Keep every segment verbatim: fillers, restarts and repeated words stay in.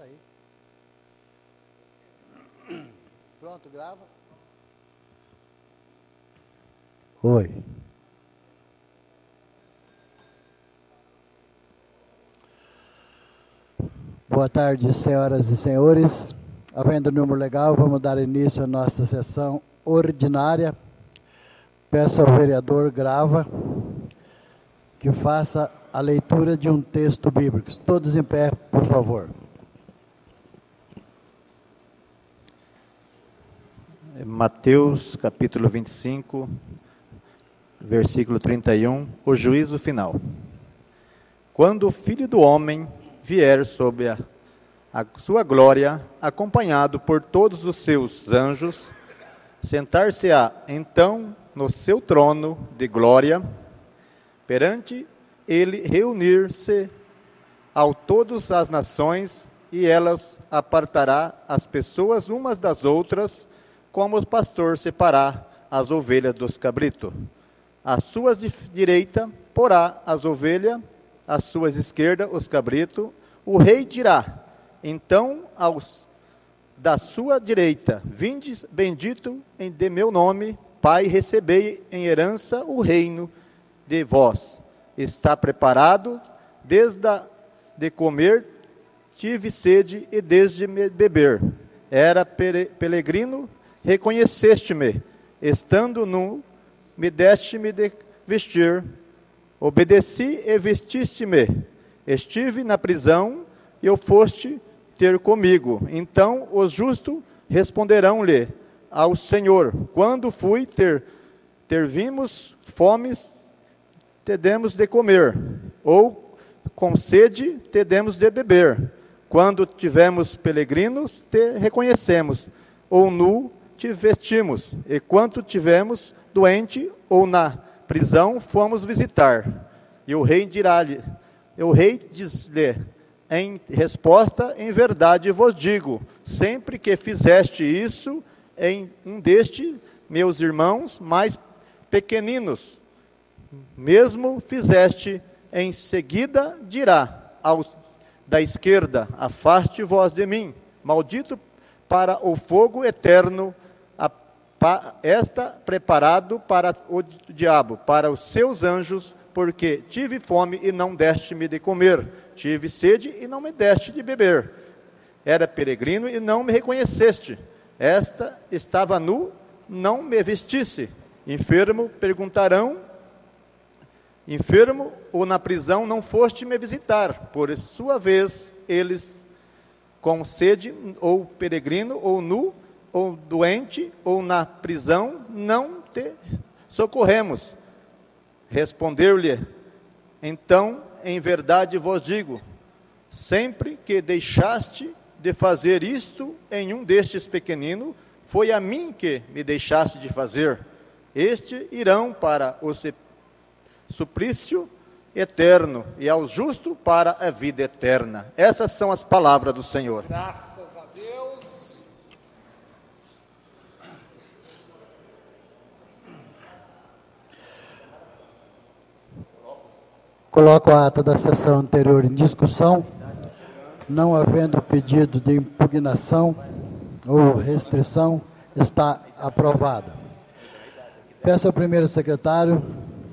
aí. Pronto, grava. Oi. Boa tarde, senhoras e senhores. Havendo o número legal, vamos dar início à nossa sessão ordinária. Peço ao vereador Grava que faça a leitura de um texto bíblico. Todos em pé, por favor. Mateus, capítulo vinte e cinco, versículo trinta e um, o juízo final. Quando o Filho do Homem vier sobre a, a sua glória, acompanhado por todos os seus anjos, sentar-se-á então no seu trono de glória, perante ele reunir-se ao todas as nações, e elas apartará as pessoas umas das outras, como o pastor separar as ovelhas dos cabritos. Às suas direita porá as ovelhas, às suas esquerdas os cabritos. O rei dirá, então, aos da sua direita: Vindes, bendito em de meu nome, Pai, recebei em herança o reino de vós. Está preparado, desde a, de comer tive sede, e desde me beber. Era pere, peregrino, reconheceste-me. Estando nu, me deste-me de vestir. Obedeci e vestiste-me. Estive na prisão, e eu foste ter comigo. Então os justos responderão-lhe ao Senhor: quando fui ter, ter vimos fomes, te demos de comer, ou com sede, te demos de beber. Quando tivemos peregrinos, te reconhecemos, ou nu, te vestimos. E quando tivemos doente, ou na prisão, fomos visitar. E o rei dirá-lhe, o rei diz-lhe, em resposta: em verdade vos digo, sempre que fizeste isso em um destes meus irmãos mais pequeninos, mesmo fizeste. Em seguida dirá ao da esquerda: afaste vós de mim, maldito, para o fogo eterno, a, pa, está preparado para o diabo, para os seus anjos, porque tive fome e não deste-me de comer, tive sede e não me deste de beber, era peregrino e não me reconheceste, esta estava nu, não me vestisse, enfermo, perguntarão, enfermo ou na prisão não foste me visitar. Por sua vez, eles com sede, ou peregrino, ou nu, ou doente, ou na prisão, não te socorremos. Respondeu-lhe, então, em verdade vos digo, sempre que deixaste de fazer isto em um destes pequeninos, foi a mim que me deixaste de fazer. Estes irão para o suplício eterno, e aos justos para a vida eterna. Essas são as palavras do Senhor. Graças a Deus. Coloco a ata da sessão anterior em discussão. Não havendo pedido de impugnação ou restrição, está aprovada. Peço ao primeiro secretário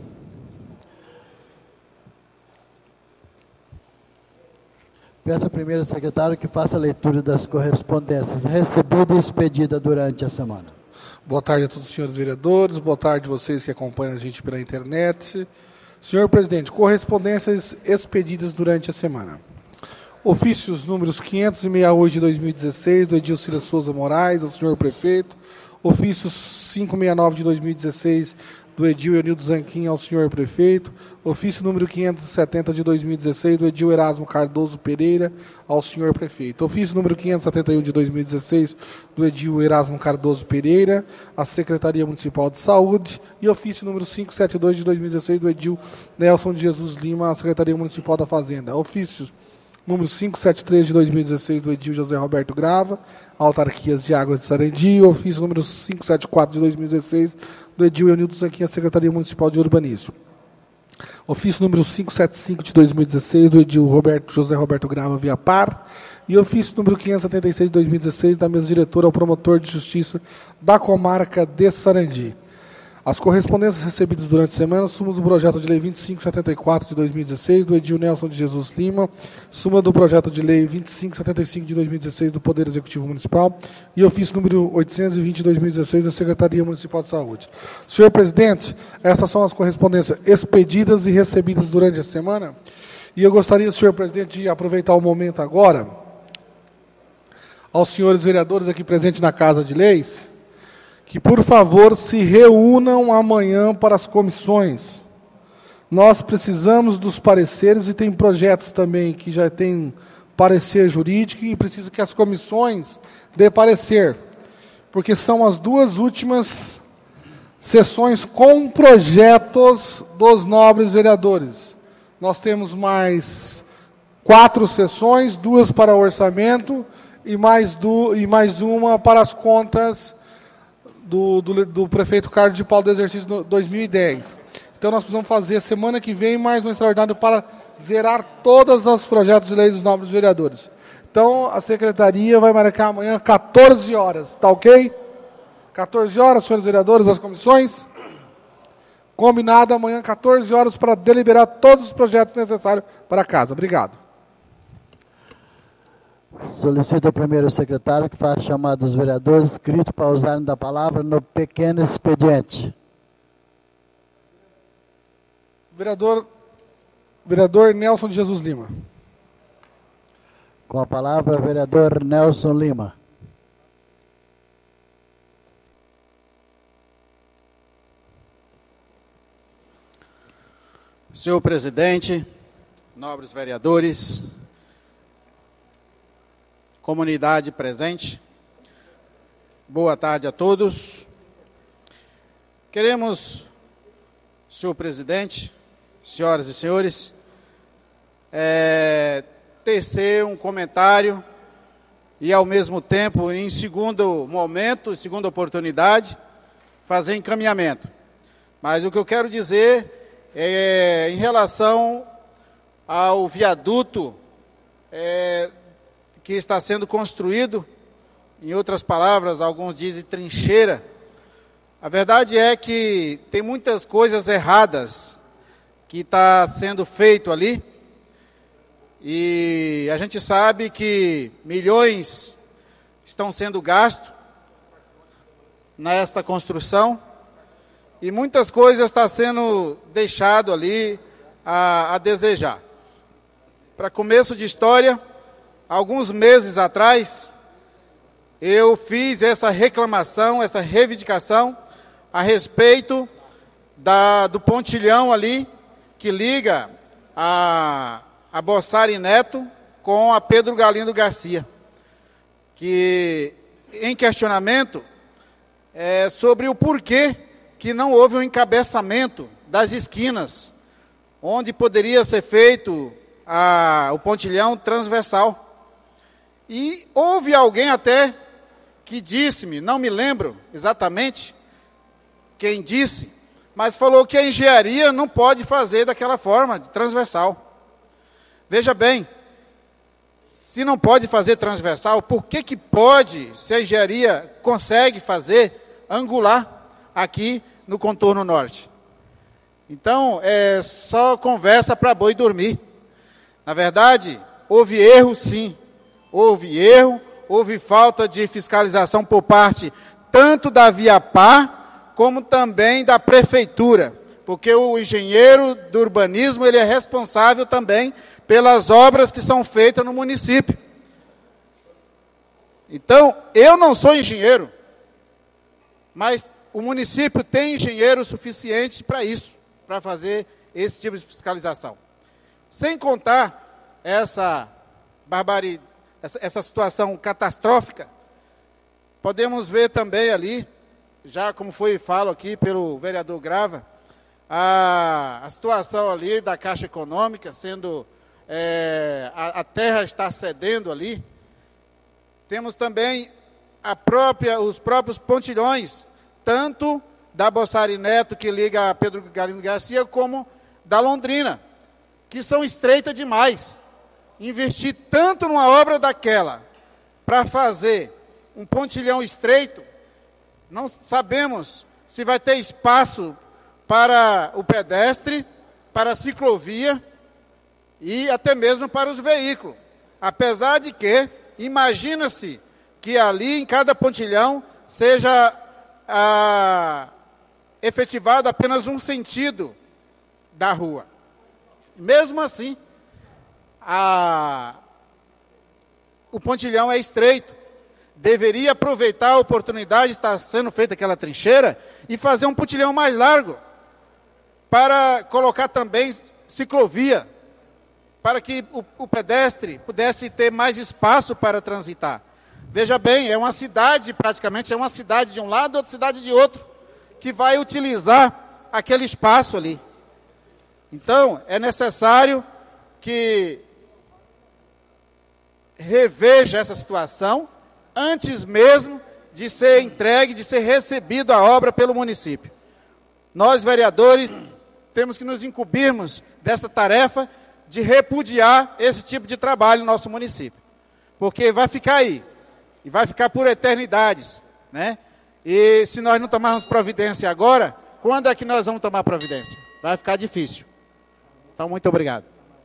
Peço ao primeiro secretário que faça a leitura das correspondências recebidas e expedidas durante a semana. Boa tarde a todos os senhores vereadores, boa tarde a vocês que acompanham a gente pela internet. Senhor presidente, correspondências expedidas durante a semana. Ofícios números quinhentos e sessenta e oito de dois mil e dezesseis, do Edilcira Souza Moraes, ao senhor prefeito. Ofícios quinhentos e sessenta e nove de dois mil e dezesseis, do Edil Eunildo Zanquim, ao senhor prefeito. Ofício número quinhentos e setenta de dois mil e dezesseis, do Edil Erasmo Cardoso Pereira, ao senhor prefeito. Ofício número quinhentos e setenta e um de dois mil e dezesseis, do Edil Erasmo Cardoso Pereira, à Secretaria Municipal de Saúde. E ofício número quinhentos e setenta e dois de dois mil e dezesseis, do Edil Nelson de Jesus Lima, à Secretaria Municipal da Fazenda. Ofícios número quinhentos e setenta e três de dois mil e dezesseis, do Edil José Roberto Grava, Autarquias de Águas de Sarandi. Ofício número quinhentos e setenta e quatro de dois mil e dezesseis, do Edil Eunildo Zanquim, à Secretaria Municipal de Urbanismo. Ofício número quinhentos e setenta e cinco de dois mil e dezesseis, do Edil Roberto, José Roberto Grava Via Par. E ofício número quinhentos e setenta e seis de dois mil e dezesseis, da mesa diretora ao promotor de justiça da comarca de Sarandi. As correspondências recebidas durante a semana: súmula do projeto de lei vinte e cinco setenta e quatro de dois mil e dezesseis, do Edil Nelson de Jesus Lima, súmula do projeto de lei vinte e cinco setenta e cinco de dois mil e dezesseis do Poder Executivo Municipal e ofício número oitocentos e vinte de dois mil e dezesseis da Secretaria Municipal de Saúde. Senhor presidente, essas são as correspondências expedidas e recebidas durante a semana. E eu gostaria, senhor presidente, de aproveitar o momento agora, aos senhores vereadores aqui presentes na Casa de Leis, que, por favor, se reúnam amanhã para as comissões. Nós precisamos dos pareceres e tem projetos também que já tem parecer jurídico e precisa que as comissões dê parecer, porque são as duas últimas sessões com projetos dos nobres vereadores. Nós temos mais quatro sessões, duas para orçamento e mais, du e mais uma para as contas do, do, do prefeito Carlos de Paulo do exercício dois mil e dez. Então nós precisamos fazer semana que vem mais um extraordinário para zerar todos os projetos de lei dos nobres vereadores. Então a secretaria vai marcar amanhã quatorze horas, tá ok? quatorze horas, senhores vereadores, as comissões. Combinado amanhã, quatorze horas, para deliberar todos os projetos necessários para a casa. Obrigado. Solicito ao primeiro secretário que faça chamada dos vereadores, escrito para usarem da palavra no pequeno expediente. Vereador, vereador Nelson de Jesus Lima. Com a palavra, vereador Nelson Lima. Senhor presidente, nobres vereadores, comunidade presente, boa tarde a todos. Queremos, senhor presidente, senhoras e senhores, é, tecer um comentário e, ao mesmo tempo, em segundo momento, segunda oportunidade, fazer encaminhamento. Mas o que eu quero dizer é em relação ao viaduto é, que está sendo construído, em outras palavras, alguns dizem trincheira. A verdade é que tem muitas coisas erradas que está sendo feito ali, e a gente sabe que milhões estão sendo gastos nesta construção, e muitas coisas estão sendo deixado ali a, a desejar. Para começo de história, alguns meses atrás, eu fiz essa reclamação, essa reivindicação a respeito da, do pontilhão ali, que liga a, a Bossari Neto com a Pedro Galindo Garcia, que em questionamento é sobre o porquê que não houve um encabeçamento das esquinas, onde poderia ser feito a, o pontilhão transversal. E houve alguém até que disse-me, não me lembro exatamente quem disse, mas falou que a engenharia não pode fazer daquela forma, de transversal. Veja bem, se não pode fazer transversal, por que que pode, se a engenharia consegue fazer angular aqui no contorno norte? Então, é só conversa para boi dormir. Na verdade, houve erro sim, houve erro, houve falta de fiscalização por parte tanto da Viapar, como também da prefeitura, porque o engenheiro do urbanismo, ele é responsável também pelas obras que são feitas no município. Então, eu não sou engenheiro, mas o município tem engenheiro suficiente para isso, para fazer esse tipo de fiscalização. Sem contar essa barbaridade, essa, essa situação catastrófica, podemos ver também ali, já como foi falo aqui pelo vereador Grava, a, a situação ali da Caixa Econômica, sendo, é, a, a terra está cedendo ali. Temos também a própria, os próprios pontilhões, tanto da Bossari Neto, que liga a Pedro Galindo Garcia, como da Londrina, que são estreitas demais. investir tanto numa obra daquela para fazer um pontilhão estreito, não sabemos se vai ter espaço para o pedestre, para a ciclovia e até mesmo para os veículos. Apesar de que, imagina-se que ali em cada pontilhão seja ah, efetivado apenas um sentido da rua. Mesmo assim, a, o pontilhão é estreito. Deveria aproveitar a oportunidade de estar sendo feita aquela trincheira e fazer um pontilhão mais largo, para colocar também ciclovia, para que o, o pedestre pudesse ter mais espaço para transitar. Veja bem, é uma cidade, praticamente, é uma cidade de um lado, outra cidade de outro, que vai utilizar aquele espaço ali. Então, é necessário que reveja essa situação antes mesmo de ser entregue, de ser recebido a obra pelo município. Nós, vereadores, temos que nos incumbirmos dessa tarefa de repudiar esse tipo de trabalho no nosso município. Porque vai ficar aí, e vai ficar por eternidades, né? E se nós não tomarmos providência agora, quando é que nós vamos tomar providência? Vai ficar difícil. Então, muito obrigado.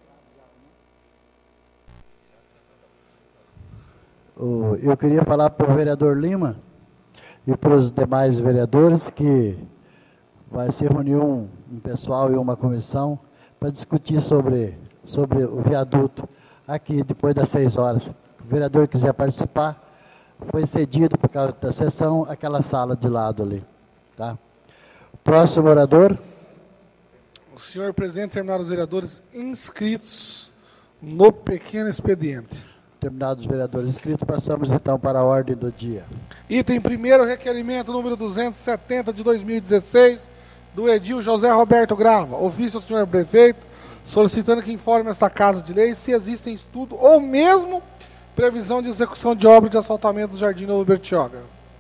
Eu queria falar para o vereador Lima e para os demais vereadores que vai se reunir um, um pessoal e uma comissão para discutir sobre, sobre o viaduto aqui depois das seis horas. O vereador quiser participar, foi cedido por causa da sessão aquela sala de lado ali. Tá? Próximo orador. O senhor presidente, terminaram os vereadores inscritos no pequeno expediente. Terminados os vereadores inscritos, passamos então para a ordem do dia. Item primeiro, requerimento número duzentos e setenta de dois mil e dezesseis, do edil José Roberto Grava. Ofício ao senhor prefeito, solicitando que informe esta Casa de Lei se existem estudo ou mesmo previsão de execução de obra de asfaltamento do Jardim Novo Bertioga.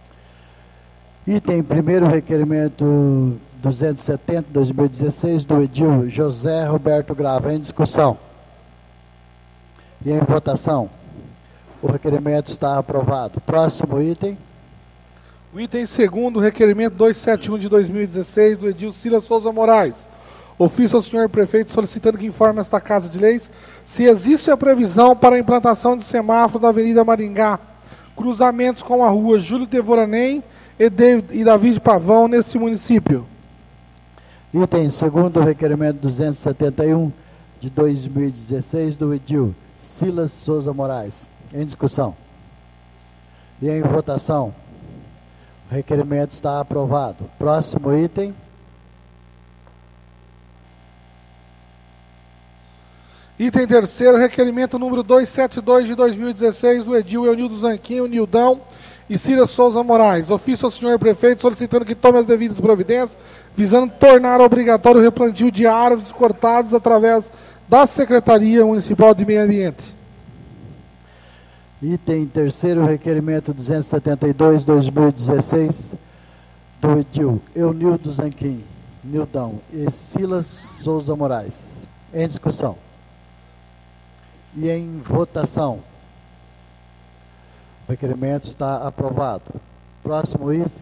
Item primeiro, requerimento duzentos e setenta de dois mil e dezesseis, do edil José Roberto Grava. Em discussão. E em votação. O requerimento está aprovado. Próximo item. O item segundo, requerimento duzentos e setenta e um de dois mil e dezesseis, do edil Silas Souza Moraes. Ofício ao senhor prefeito solicitando que informe esta Casa de Leis se existe a previsão para a implantação de semáforo da Avenida Maringá, cruzamentos com a rua Júlio Devoranem e, de, e Davi de Pavão neste município. Item segundo, requerimento duzentos e setenta e um de dois mil e dezesseis, do edil Silas Souza Moraes. Em discussão. E em votação. O requerimento está aprovado. Próximo item. Item terceiro, requerimento número duzentos e setenta e dois de dois mil e dezesseis, do edil Eunildo Zanquinho, Nildão e Cira Souza Moraes. Ofício ao senhor prefeito solicitando que tome as devidas providências, visando tornar obrigatório o replantio de árvores cortadas através da Secretaria Municipal de Meio Ambiente. Item terceiro, requerimento duzentos e setenta e dois de dois mil e dezesseis, do edil Eunildo Zanquim, Nildão e Silas Souza Moraes. Em discussão. E em votação. O requerimento está aprovado. Próximo item.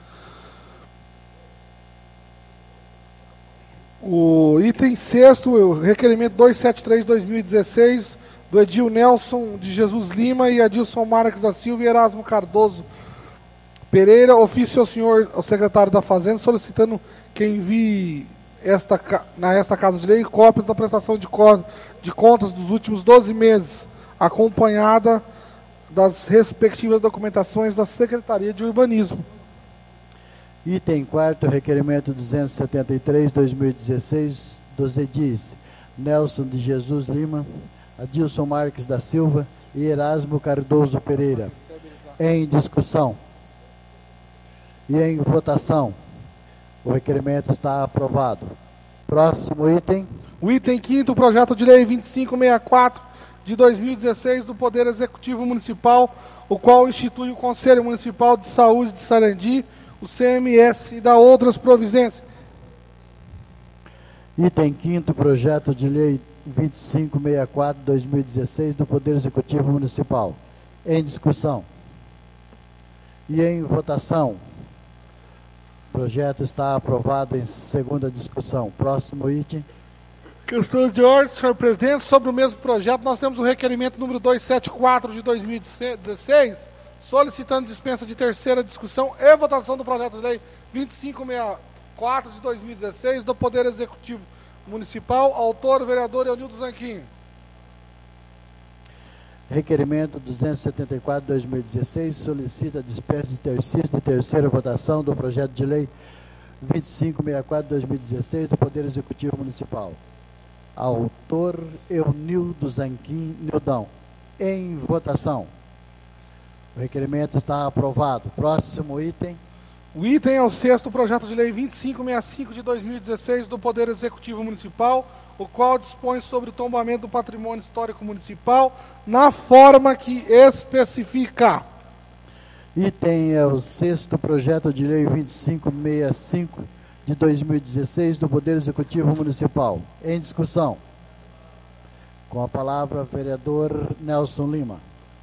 O item sexto, o requerimento duzentos e setenta e três de dois mil e dezesseis, do edil Nelson de Jesus Lima e Adilson Marques da Silva e Erasmo Cardoso Pereira. Ofício ao senhor, ao secretário da Fazenda, solicitando que envie esta, na esta Casa de Lei cópias da prestação de, co, de contas dos últimos doze meses, acompanhada das respectivas documentações da Secretaria de Urbanismo. Item quarto, requerimento duzentos e setenta e três de dois mil e dezesseis, dos edis Nelson de Jesus Lima, Adilson Marques da Silva e Erasmo Cardoso Pereira. Em discussão. E em votação. O requerimento está aprovado. Próximo item. O item quinto, projeto de lei vinte e cinco sessenta e quatro de dois mil e dezesseis do Poder Executivo Municipal, o qual institui o Conselho Municipal de Saúde de Sarandi, o C M S e dá outras providências. Item quinto, projeto de lei vinte e cinco sessenta e quatro de dois mil e dezesseis do Poder Executivo Municipal. Em discussão. E em votação. O projeto está aprovado em segunda discussão. Próximo item. Questão de ordem, senhor presidente. Sobre o mesmo projeto, nós temos o requerimento número duzentos e setenta e quatro de dois mil e dezesseis, solicitando dispensa de terceira discussão e votação do projeto de lei vinte e cinco sessenta e quatro de dois mil e dezesseis do Poder Executivo Municipal. Autor, o vereador Eunildo Zanquim. Requerimento duzentos e setenta e quatro de dois mil e dezesseis solicita dispensa de terceira de terceira votação do projeto de lei vinte e cinco sessenta e quatro de dois mil e dezesseis do Poder Executivo Municipal. Autor Eunildo Zanquim Nildão. Em votação. O requerimento está aprovado. Próximo item. O item é o sexto projeto de lei vinte e cinco sessenta e cinco de dois mil e dezesseis do Poder Executivo Municipal, o qual dispõe sobre o tombamento do patrimônio histórico municipal na forma que especifica. Item é o sexto projeto de lei vinte e cinco sessenta e cinco de dois mil e dezesseis do Poder Executivo Municipal. Em discussão. Com a palavra, vereador Nelson Lima.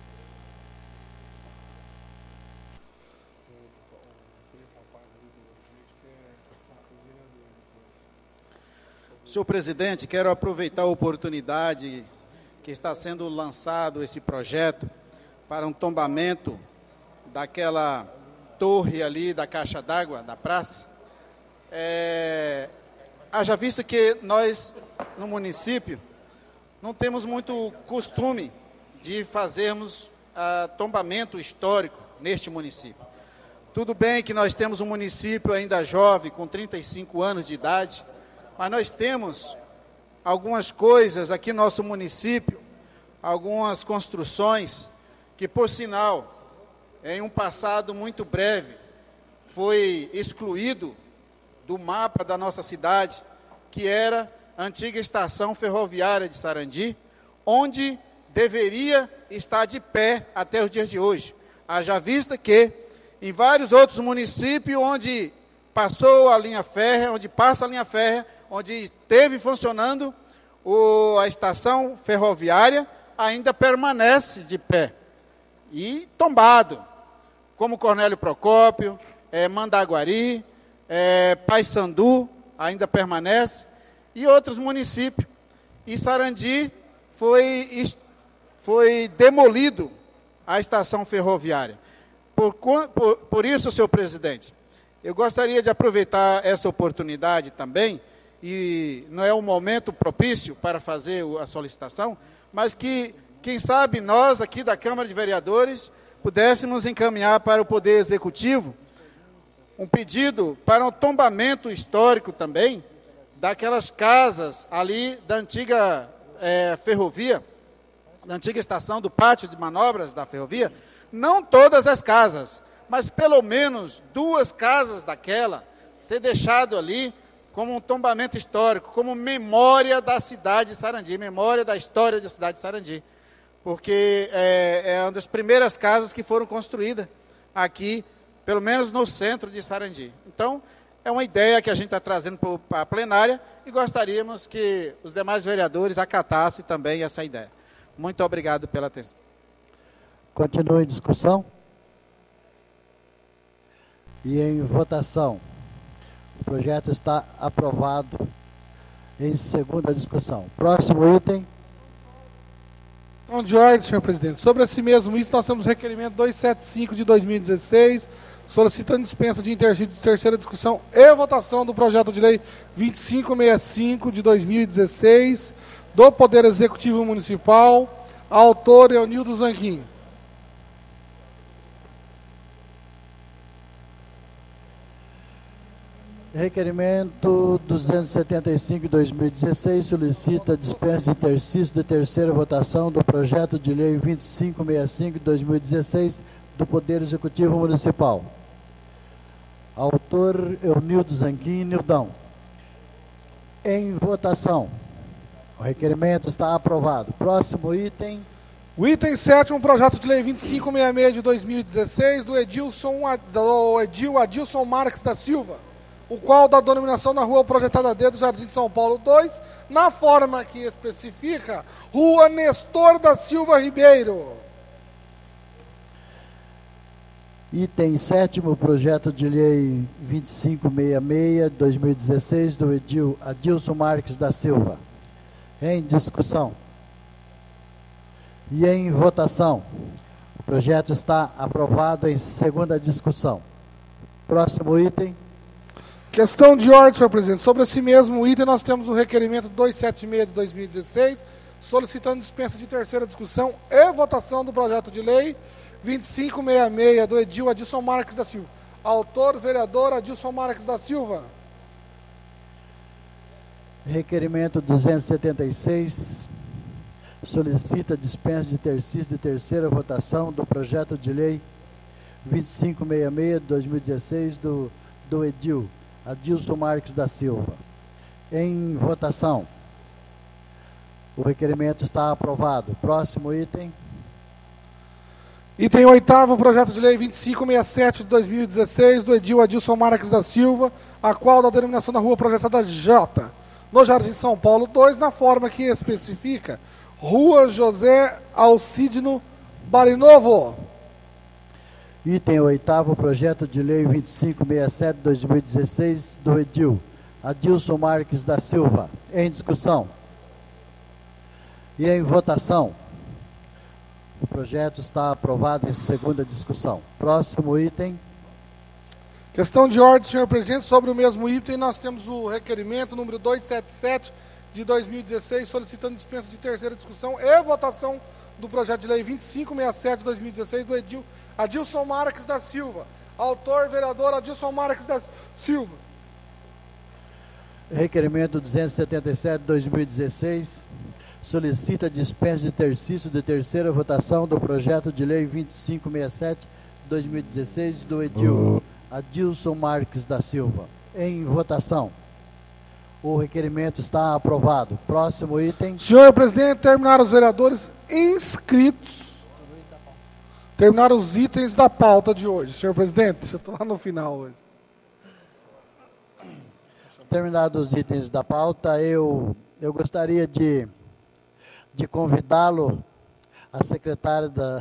Senhor presidente, quero aproveitar a oportunidade que está sendo lançado esse projeto para um tombamento daquela torre ali da caixa d'água da praça. É, haja visto que nós, no município, não temos muito costume de fazermos uh, tombamento histórico neste município. Tudo bem que nós temos um município ainda jovem, com trinta e cinco anos de idade, mas nós temos algumas coisas aqui no nosso município, algumas construções, que, por sinal, em um passado muito breve, foi excluído do mapa da nossa cidade, que era a antiga estação ferroviária de Sarandi, onde deveria estar de pé até os dias de hoje. Haja vista que, em vários outros municípios onde passou a linha férrea, onde passa a linha férrea, onde esteve funcionando o, a estação ferroviária, ainda permanece de pé e tombado, como Cornélio Procópio, é, Mandaguari, é, Paissandu, ainda permanece, e outros municípios. E Sarandi foi, foi demolido a estação ferroviária. Por, por, por isso, senhor presidente, eu gostaria de aproveitar essa oportunidade também, e não é um momento propício para fazer a solicitação, mas que, quem sabe, nós aqui da Câmara de Vereadores pudéssemos encaminhar para o Poder Executivo um pedido para um tombamento histórico também daquelas casas ali da antiga é, ferrovia, da antiga estação do pátio de manobras da ferrovia, não todas as casas, mas pelo menos duas casas daquela, ser deixado ali como um tombamento histórico, como memória da cidade de Sarandi, memória da história da cidade de Sarandi, porque é, é uma das primeiras casas que foram construídas aqui, pelo menos no centro de Sarandi. Então, é uma ideia que a gente está trazendo para a plenária e gostaríamos que os demais vereadores acatassem também essa ideia. Muito obrigado pela atenção. Continua em discussão. E em votação. O projeto está aprovado em segunda discussão. Próximo item. Então, de ordem, senhor presidente. Sobre esse mesmo item, nós temos o requerimento duzentos e setenta e cinco de dois mil e dezesseis, solicitando dispensa de terceira discussão e votação do projeto de lei vinte e cinco sessenta e cinco de dois mil e dezesseis, do Poder Executivo Municipal. Autor Eunildo Zanquim. Requerimento duzentos e setenta e cinco de dois mil e dezesseis solicita dispensa de exercício de terceira votação do projeto de lei vinte e cinco sessenta e cinco de dois mil e dezesseis do Poder Executivo Municipal. Autor Eunildo Zanquim Nildão. Em votação. O requerimento está aprovado. Próximo item. O item sétimo, projeto de lei vinte e cinco sessenta e seis de dois mil e dezesseis, do Edilson, do Edil Adilson Marques da Silva. o qual dá denominação na rua projetada D do Jardim São Paulo dois, na forma que especifica, Rua Nestor da Silva Ribeiro. Item sétimo, projeto de lei vinte e cinco sessenta e seis, dois mil e dezesseis, do edil Adilson Marques da Silva. Em discussão. E em votação. O projeto está aprovado em segunda discussão. Próximo item. Questão de ordem, senhor presidente. Sobre esse mesmo item, nós temos o requerimento duzentos e setenta e seis de dois mil e dezesseis, solicitando dispensa de terceira discussão e votação do projeto de lei vinte e cinco sessenta e seis, do edil Adilson Marques da Silva. Autor, vereador Adilson Marques da Silva. Requerimento duzentos e setenta e seis, solicita dispensa de terceira, de terceira votação do projeto de lei vinte e cinco sessenta e seis de dois mil e dezesseis do, do edil Adilson Marques da Silva. Em votação. O requerimento está aprovado. Próximo item. Item oitavo, projeto de lei vinte e cinco sessenta e sete de dois mil e dezesseis do edil Adilson Marques da Silva, a qual da denominação da rua projetada J, no Jardim São Paulo dois, na forma que especifica, Rua José Alcídino Barinovo. Item oitavo, projeto de lei vinte e cinco sessenta e sete de dois mil e dezesseis, do edil Adilson Marques da Silva. Em discussão. E em votação. O projeto está aprovado em segunda discussão. Próximo item. Questão de ordem, senhor presidente. Sobre o mesmo item, nós temos o requerimento número duzentos e setenta e sete de dois mil e dezesseis, solicitando dispensa de terceira discussão e votação do projeto de lei vinte e cinco sessenta e sete de dois mil e dezesseis, do edil Adilson Marques da Silva. Autor, vereador Adilson Marques da Silva. Requerimento duzentos e setenta e sete de dois mil e dezesseis, solicita dispensa de tercício de terceira votação do projeto de lei vinte e cinco sessenta e sete de dois mil e dezesseis, do edil Adilson Marques da Silva. Em votação. O requerimento está aprovado. Próximo item. Senhor presidente, terminaram os vereadores inscritos. Terminaram os itens da pauta de hoje. Senhor presidente, eu estou lá no final hoje. Terminados os itens da pauta, eu, eu gostaria de, de convidá-lo, a secretária da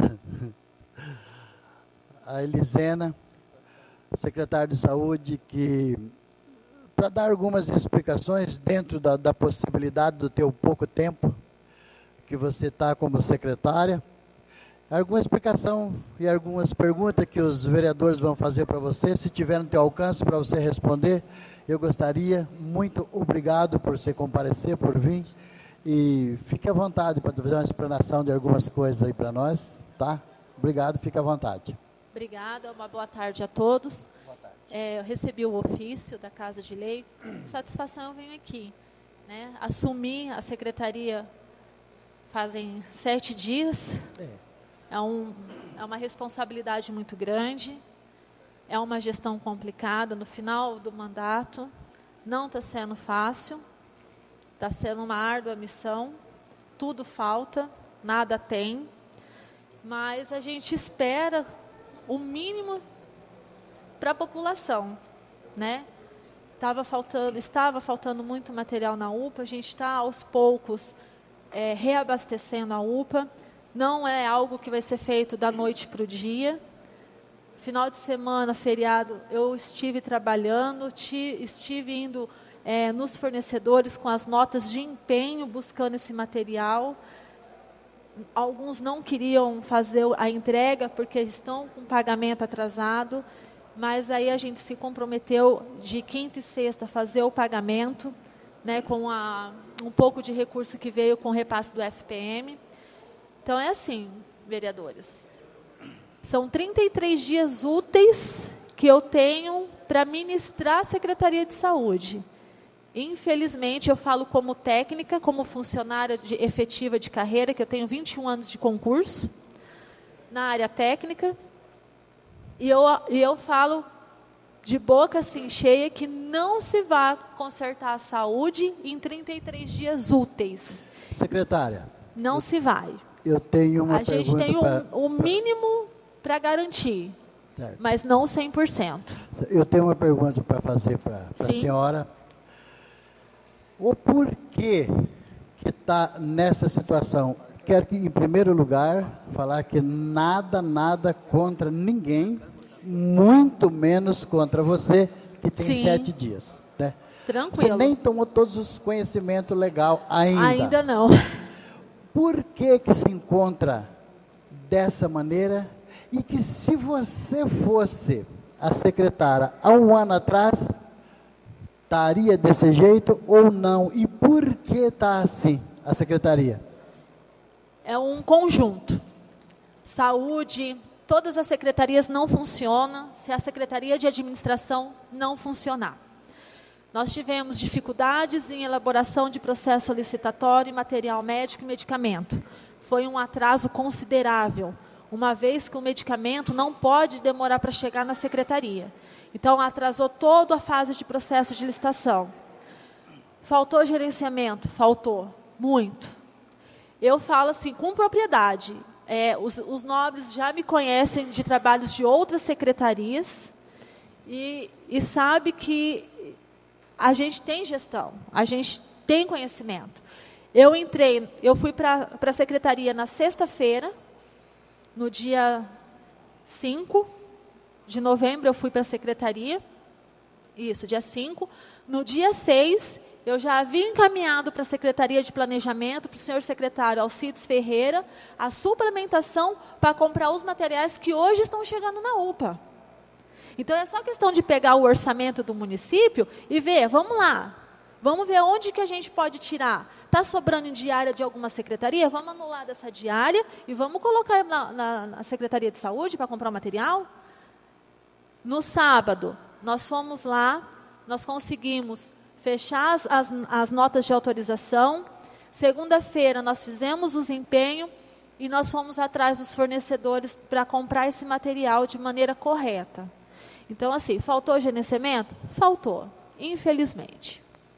a Elisena, secretária de Saúde, que para dar algumas explicações dentro da, da possibilidade do teu pouco tempo que você está como secretária, alguma explicação e algumas perguntas que os vereadores vão fazer para você, se tiver no teu alcance para você responder, eu gostaria. Muito obrigado por você comparecer, por vir, e fique à vontade para fazer uma explanação de algumas coisas aí para nós, tá? Obrigado, fique à vontade. Obrigada, uma boa tarde a todos. Boa tarde. É, eu recebi o ofício da Casa de Lei, com satisfação eu venho aqui, né? Assumi a secretaria fazem sete dias, é, é, um, é uma responsabilidade muito grande, é uma gestão complicada, no final do mandato, não está sendo fácil, está sendo uma árdua missão, tudo falta, nada tem, mas a gente espera o mínimo para a população, né? Tava faltando, estava faltando muito material na U P A, a gente está aos poucos é, reabastecendo a U P A, não é algo que vai ser feito da noite para o dia. Final de semana, feriado, eu estive trabalhando, ti, estive indo é, nos fornecedores com as notas de empenho, buscando esse material. Alguns não queriam fazer a entrega porque estão com pagamento atrasado, mas aí a gente se comprometeu de quinta e sexta fazer o pagamento, né, com a, um pouco de recurso que veio com o repasse do F P M. Então é assim, vereadores, são trinta e três dias úteis que eu tenho para ministrar a Secretaria de Saúde. Infelizmente, eu falo como técnica, como funcionária de, efetiva de carreira, que eu tenho vinte e um anos de concurso na área técnica, e eu, e eu falo de boca assim cheia que não se vai consertar a saúde em trinta e três dias úteis. Secretária. Não eu, se vai. Eu tenho uma a gente tem o um, um mínimo para garantir, certo, mas não cem por cento. Eu tenho uma pergunta para fazer para a senhora. O porquê que está nessa situação? Quero que, em primeiro lugar, falar que nada, nada contra ninguém, muito menos contra você, que tem Sim. sete dias. Né? Tranquilo. Você nem tomou todos os conhecimentos legais ainda. Ainda não. Por que que se encontra dessa maneira? E que se você fosse a secretária há um ano atrás, estaria desse jeito ou não? E por que está assim a secretaria? É um conjunto. Saúde, todas as secretarias não funcionam se a Secretaria de Administração não funcionar. Nós tivemos dificuldades em elaboração de processo licitatório, material médico e medicamento. Foi um atraso considerável, uma vez que o medicamento não pode demorar para chegar na secretaria. Então, atrasou toda a fase de processo de licitação. Faltou gerenciamento? Faltou, muito. Eu falo assim, com propriedade. É, os, os nobres já me conhecem de trabalhos de outras secretarias e, e sabe que a gente tem gestão, a gente tem conhecimento. Eu entrei, eu fui para a secretaria na sexta-feira, no dia cinco de novembro eu fui para a secretaria, isso, dia cinco. No dia seis, eu já havia encaminhado para a Secretaria de Planejamento, para o senhor secretário Alcides Ferreira, a suplementação para comprar os materiais que hoje estão chegando na U P A. Então, é só questão de pegar o orçamento do município e ver, vamos lá, vamos ver onde que a gente pode tirar. Está sobrando em diária de alguma secretaria? Vamos anular dessa diária e vamos colocar na, na, na Secretaria de Saúde para comprar o material? No sábado, nós fomos lá, nós conseguimos fechar as, as, as notas de autorização. Segunda-feira, nós fizemos os empenhos e nós fomos atrás dos fornecedores para comprar esse material de maneira correta. Então, assim, faltou gerenciamento? Faltou, infelizmente.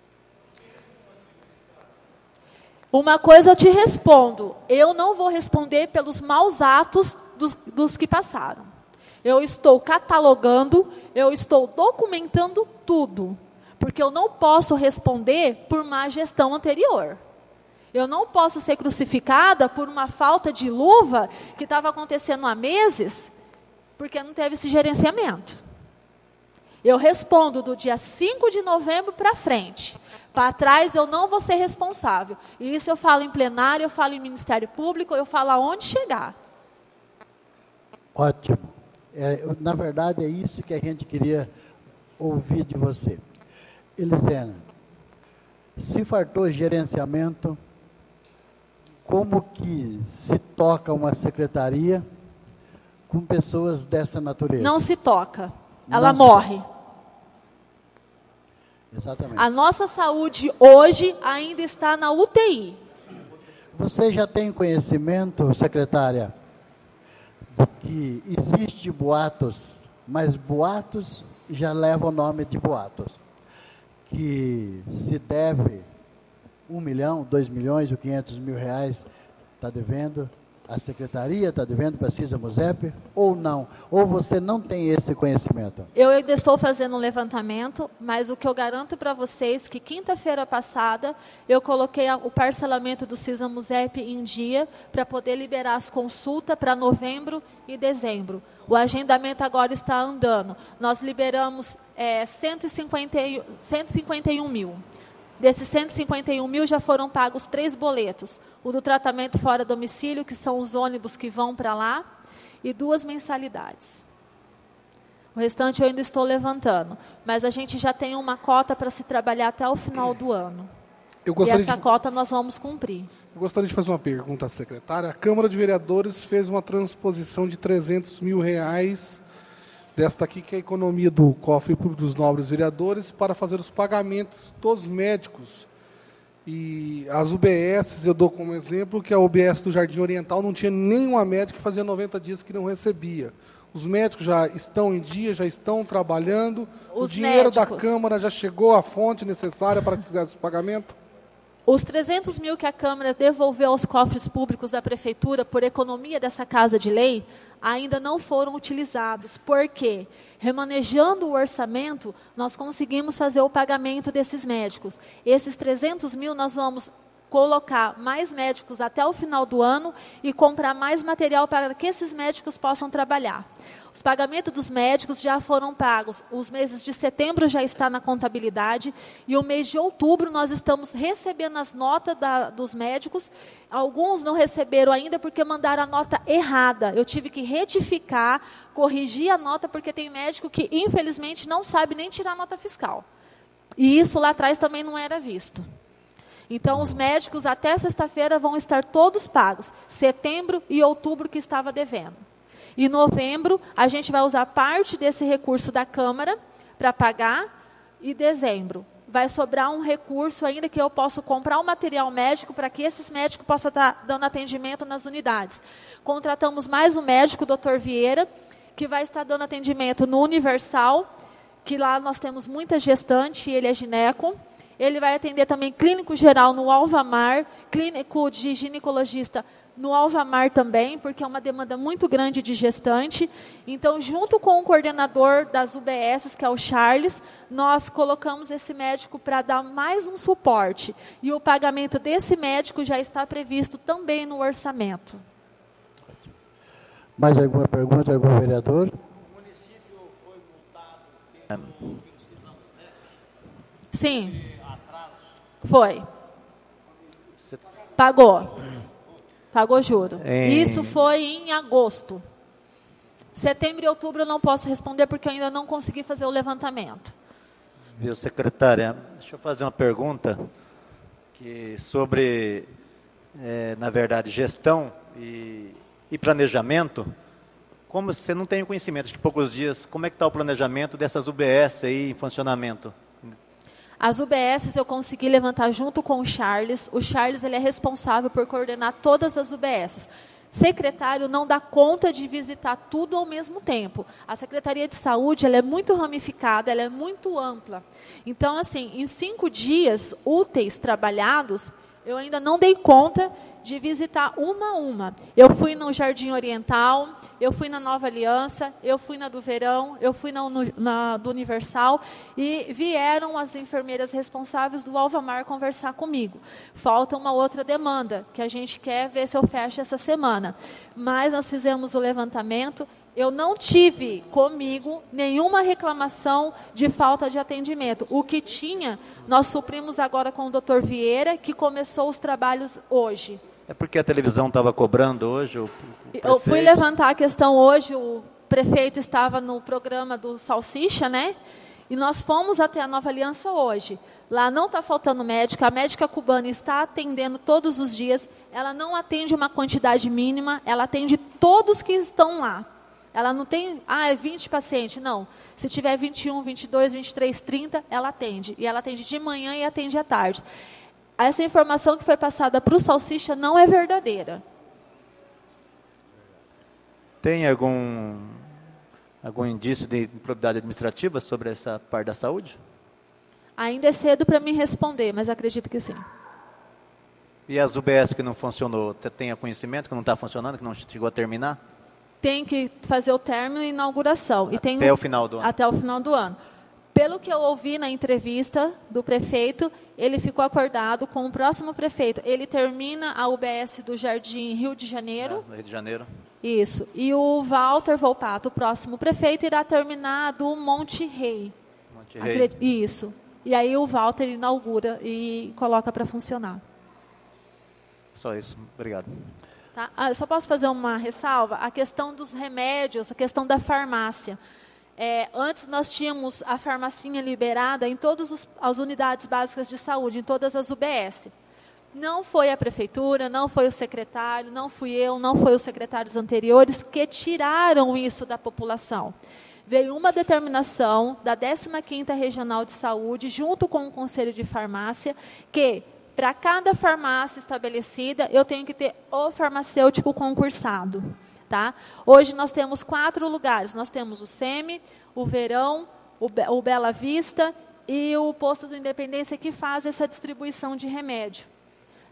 Uma coisa eu te respondo, eu não vou responder pelos maus atos dos, dos que passaram. Eu estou catalogando, eu estou documentando tudo, porque eu não posso responder por má gestão anterior. Eu não posso ser crucificada por uma falta de luva que estava acontecendo há meses, porque não teve esse gerenciamento. Eu respondo do dia cinco de novembro para frente. Para trás eu não vou ser responsável. E isso eu falo em plenário, eu falo em Ministério Público, eu falo aonde chegar. Ótimo. É, na verdade, é isso que a gente queria ouvir de você. Elisena, se faltou gerenciamento, como que se toca uma secretaria com pessoas dessa natureza? Não se toca. Ela Não morre. Se... Exatamente. A nossa saúde hoje ainda está na U T I. Você já tem conhecimento, secretária, de que existe boatos, mas boatos já levam o nome de boatos, que se deve um milhão, dois milhões ou quinhentos mil reais, está devendo, a secretaria está devendo para a CISA MUSEP, ou não? Ou você não tem esse conhecimento? Eu ainda estou fazendo um levantamento, mas o que eu garanto para vocês, que quinta-feira passada, eu coloquei o parcelamento do CISA MUSEP em dia, para poder liberar as consultas para novembro e dezembro. O agendamento agora está andando. Nós liberamos é, cento e cinquenta e um mil. Desses cento e cinquenta e um mil já foram pagos três boletos. O do tratamento fora domicílio, que são os ônibus que vão para lá, e duas mensalidades. O restante eu ainda estou levantando. Mas a gente já tem uma cota para se trabalhar até o final do ano. Eu e essa de... cota nós vamos cumprir. Eu gostaria de fazer uma pergunta à secretária. A Câmara de Vereadores fez uma transposição de trezentos mil reais desta aqui, que é a economia do cofre dos nobres vereadores, para fazer os pagamentos dos médicos. E as U B S, eu dou como exemplo, que a U B S do Jardim Oriental não tinha nenhuma médica que fazia noventa dias que não recebia. Os médicos já estão em dia, já estão trabalhando, os o dinheiro médicos. da Câmara já chegou à fonte necessária para fazer esse pagamento? Os trezentos mil que a Câmara devolveu aos cofres públicos da Prefeitura por economia dessa Casa de Lei ainda não foram utilizados. Por quê? Remanejando o orçamento, nós conseguimos fazer o pagamento desses médicos. Esses trezentos mil nós vamos colocar mais médicos até o final do ano e comprar mais material para que esses médicos possam trabalhar. Os pagamentos dos médicos já foram pagos. Os meses de setembro já está na contabilidade e o mês de outubro nós estamos recebendo as notas da, dos médicos. Alguns não receberam ainda porque mandaram a nota errada. Eu tive que retificar, corrigir a nota porque tem médico que infelizmente não sabe nem tirar a nota fiscal. E isso lá atrás também não era visto. Então os médicos até sexta-feira vão estar todos pagos. Setembro e outubro que estava devendo. Em novembro, a gente vai usar parte desse recurso da Câmara para pagar. E dezembro, vai sobrar um recurso ainda que eu posso comprar o material médico para que esses médicos possam estar dando atendimento nas unidades. Contratamos mais um médico, o doutor Vieira, que vai estar dando atendimento no Universal, que lá nós temos muita gestante, ele é gineco. Ele vai atender também clínico geral no Alvamar, clínico de ginecologista no Alvamar também, porque é uma demanda muito grande de gestante. Então, junto com o coordenador das U B S, que é o Charles, nós colocamos esse médico para dar mais um suporte. E o pagamento desse médico já está previsto também no orçamento. Mais alguma pergunta, algum vereador? O município foi multado pelo Sim. Foi. Pagou. Pagou juro. Em... Isso foi em agosto. Setembro e outubro eu não posso responder porque eu ainda não consegui fazer o levantamento. Viu, secretária? Deixa eu fazer uma pergunta que sobre, é, na verdade, gestão e, e planejamento. Como você não tem conhecimento de poucos dias, como é que está o planejamento dessas U B S aí em funcionamento? As U B S eu consegui levantar junto com o Charles. O Charles ele é responsável por coordenar todas as U B S. Secretário não dá conta de visitar tudo ao mesmo tempo. A Secretaria de Saúde ela é muito ramificada, ela é muito ampla. Então, assim, em cinco dias úteis trabalhados, eu ainda não dei conta de visitar uma a uma. Eu fui no Jardim Oriental, eu fui na Nova Aliança, eu fui na do Verão, eu fui na, na do Universal e vieram as enfermeiras responsáveis do Alvamar conversar comigo. Falta uma outra demanda, que a gente quer ver se eu fecho essa semana. Mas nós fizemos o levantamento. Eu não tive comigo nenhuma reclamação de falta de atendimento. O que tinha, nós suprimos agora com o doutor Vieira, que começou os trabalhos hoje. É porque a televisão estava cobrando hoje? O, o Eu fui levantar a questão hoje, o prefeito estava no programa do Salsicha, né? E nós fomos até a Nova Aliança hoje. Lá não está faltando médica, a médica cubana está atendendo todos os dias. Ela não atende uma quantidade mínima, ela atende todos que estão lá. Ela não tem, ah, é vinte pacientes, não. Se tiver vinte e um, vinte e dois, vinte e três, trinta, ela atende. E ela atende de manhã e atende à tarde. Essa informação que foi passada para o Salsicha não é verdadeira. Tem algum, algum indício de improbidade administrativa sobre essa parte da saúde? Ainda é cedo para me responder, mas acredito que sim. E as U B S que não funcionou, tem conhecimento que não está funcionando, que não chegou a terminar? Tem que fazer o término e inauguração. E tem até um, o final do ano? Até o final do ano. Pelo que eu ouvi na entrevista do prefeito, ele ficou acordado com o próximo prefeito. Ele termina a U B S do Jardim Rio de Janeiro. É, no Rio de Janeiro. Isso. E o Walter Volpato, o próximo prefeito, irá terminar do Monte Rei. Monte Rei. Isso. E aí o Walter inaugura e coloca para funcionar. Só isso. Obrigado. Tá? Ah, eu só posso fazer uma ressalva? A questão dos remédios, a questão da farmácia. É, antes nós tínhamos a farmacinha liberada em todas os, as unidades básicas de saúde, em todas as U B S. Não foi a prefeitura, não foi o secretário, não fui eu, não foi os secretários anteriores que tiraram isso da população. Veio uma determinação da décima quinta Regional de Saúde, junto com o Conselho de Farmácia, que para cada farmácia estabelecida, eu tenho que ter o farmacêutico concursado. Tá? Hoje nós temos quatro lugares. Nós temos o SEMI, o Verão, o, Be- o Bela Vista e o Posto do Independência, que faz essa distribuição de remédio.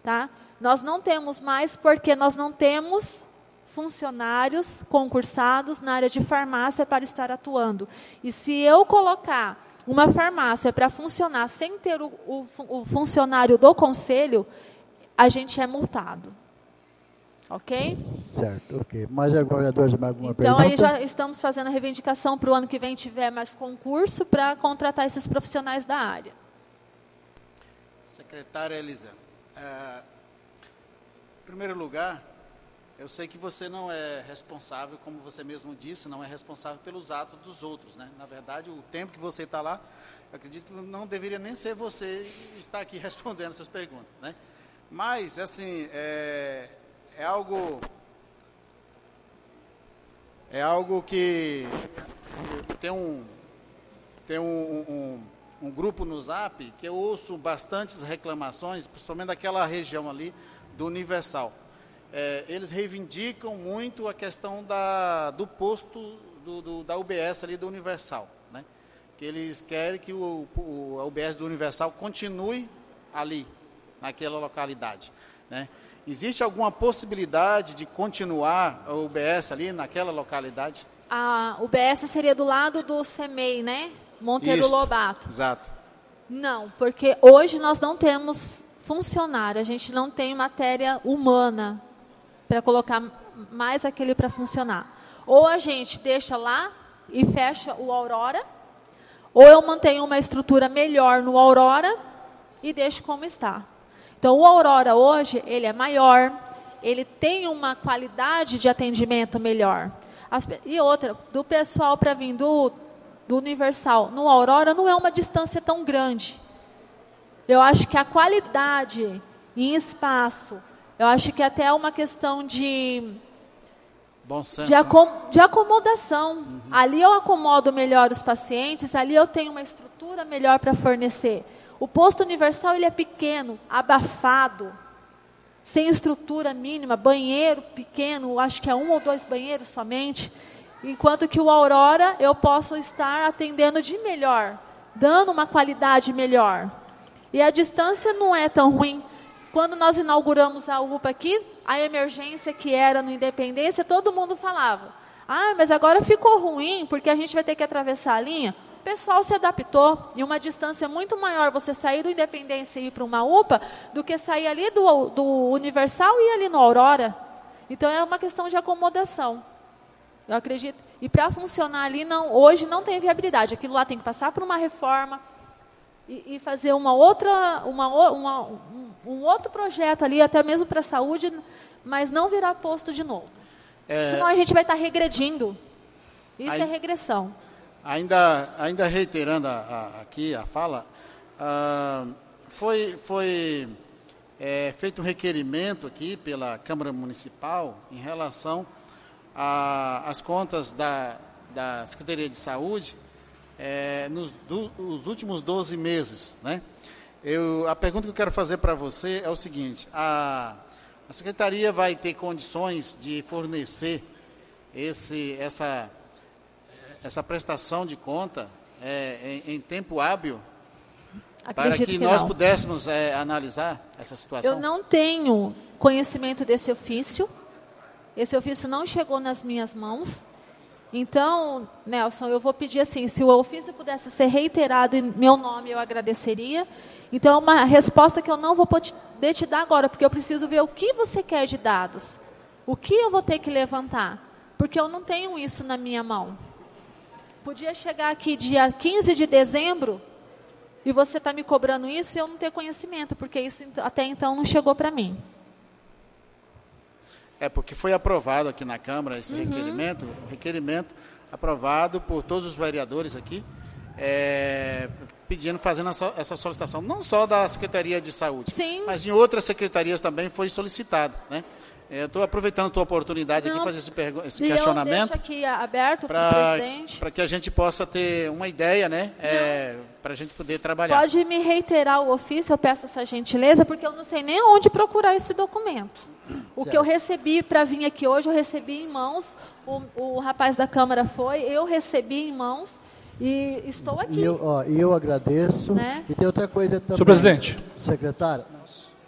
Tá? Nós não temos mais porque nós não temos funcionários concursados na área de farmácia para estar atuando. E se eu colocar uma farmácia para funcionar sem ter o, o, o funcionário do conselho, a gente é multado. Ok? Certo, ok. Mais algum vereador de mais alguma então, pergunta? aí já estamos fazendo a reivindicação para o ano que vem tiver mais concurso para contratar esses profissionais da área. Secretária Elisa, é, em primeiro lugar, eu sei que você não é responsável, como você mesmo disse, não é responsável pelos atos dos outros, né? Na verdade, o tempo que você está lá, eu acredito que não deveria nem ser você estar aqui respondendo essas perguntas, né? Mas, assim, é, é algo... É algo que tem um, tem um, um, um grupo no Zap que eu ouço bastantes reclamações, principalmente daquela região ali do Universal. É, eles reivindicam muito a questão da, do posto do, do, da U B S ali do Universal, né? Que eles querem que o, o, a U B S do Universal continue ali, naquela localidade, né? Existe alguma possibilidade de continuar a U B S ali naquela localidade? A U B S seria do lado do CEMEI, né? Monteiro Isso, Lobato. Exato. Não, porque hoje nós não temos funcionário, a gente não tem matéria humana para colocar mais aquele para funcionar. Ou a gente deixa lá e fecha o Aurora, ou eu mantenho uma estrutura melhor no Aurora e deixo como está. Então, o Aurora hoje, ele é maior, ele tem uma qualidade de atendimento melhor. As, e outra, do pessoal para vir do, do Universal no Aurora não é uma distância tão grande. Eu acho que a qualidade em espaço, eu acho que até é uma questão de, Bom senso, de, acom, de acomodação. Uhum. Ali eu acomodo melhor os pacientes, ali eu tenho uma estrutura melhor para fornecer. O posto Universal ele é pequeno, abafado, sem estrutura mínima, banheiro pequeno, acho que é um ou dois banheiros somente, enquanto que o Aurora eu posso estar atendendo de melhor, dando uma qualidade melhor. E a distância não é tão ruim. Quando nós inauguramos a U P A aqui, a emergência que era no Independência, todo mundo falava, ah, mas agora ficou ruim, porque a gente vai ter que atravessar a linha. O pessoal se adaptou, e uma distância muito maior você sair do Independência e ir para uma U P A, do que sair ali do, do Universal e ir ali no Aurora. Então, é uma questão de acomodação. Eu acredito. E para funcionar ali, não, hoje não tem viabilidade. Aquilo lá tem que passar por uma reforma e, e fazer uma outra, uma, uma, um, um outro projeto ali, até mesmo para a saúde, mas não virar posto de novo. É... Senão a gente vai estar regredindo. Isso Aí... é regressão. Ainda, ainda reiterando a, a, aqui a fala, ah, foi, foi é, feito um requerimento aqui pela Câmara Municipal em relação às contas da, da Secretaria de Saúde é, nos do, os últimos doze meses, né? Eu, a pergunta que eu quero fazer para você é o seguinte, a, a Secretaria vai ter condições de fornecer esse, essa... essa prestação de conta é, em, em tempo hábil, Acredito para que, que nós não. pudéssemos é, analisar essa situação? Eu não tenho conhecimento desse ofício. Esse ofício não chegou nas minhas mãos. Então, Nelson, eu vou pedir assim, se o ofício pudesse ser reiterado em meu nome, eu agradeceria. Então, é uma resposta que eu não vou poder te dar agora, porque eu preciso ver o que você quer de dados. O que eu vou ter que levantar? Porque eu não tenho isso na minha mão. Podia chegar aqui dia quinze de dezembro e você está me cobrando isso e eu não ter conhecimento, porque isso até então não chegou para mim. É, porque foi aprovado aqui na Câmara esse uhum. requerimento, requerimento aprovado por todos os vereadores aqui, é, pedindo, fazendo essa solicitação, não só da Secretaria de Saúde, Sim. mas em outras secretarias também foi solicitado, né? Eu estou aproveitando a tua oportunidade Não, aqui para fazer esse, esse questionamento. Eu deixo aqui aberto para o presidente. Para que a gente possa ter uma ideia, né? É, para a gente poder trabalhar. Pode me reiterar o ofício, eu peço essa gentileza, porque eu não sei nem onde procurar esse documento. O certo. Que eu recebi para vir aqui hoje, eu recebi em mãos, o, o rapaz da Câmara foi, eu recebi em mãos e estou aqui. E eu, ó, eu agradeço. Né? E tem outra coisa também. Senhor presidente. Secretário.